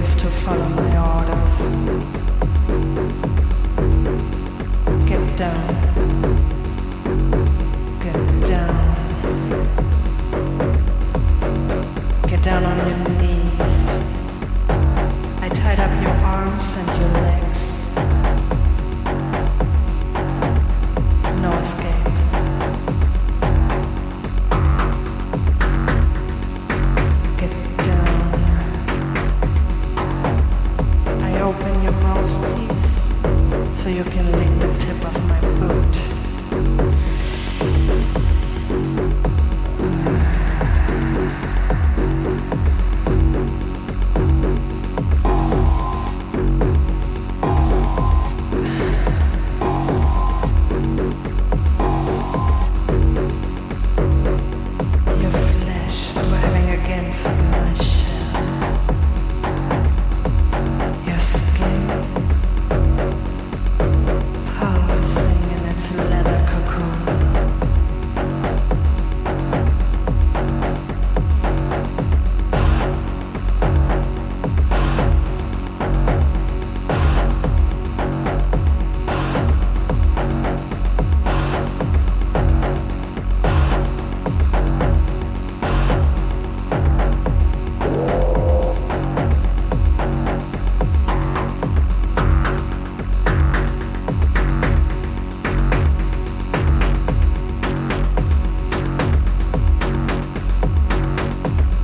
refuse to follow my orders. Get down. Get down. Get down on your knees. I tied up your arms and your legs. No escape. Get down. I open your mouthpiece so you can lick the tip of my boot. Your flesh thriving against my